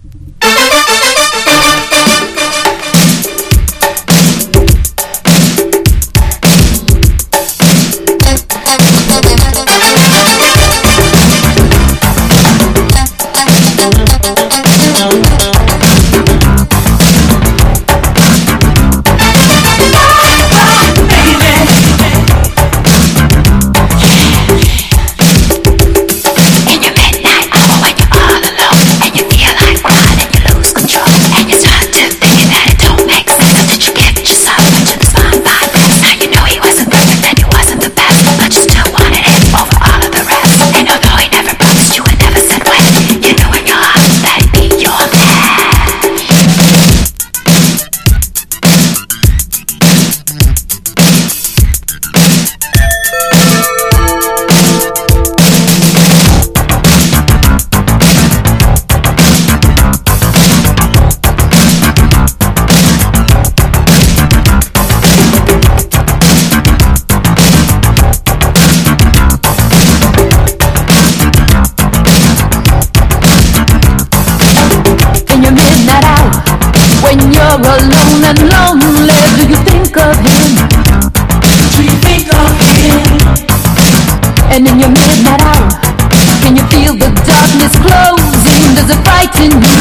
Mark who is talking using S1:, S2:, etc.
S1: Alone and lonely, do you think of him? Do you think of him? And in your midnight hour, can you feel the darkness closing? Does it frighten you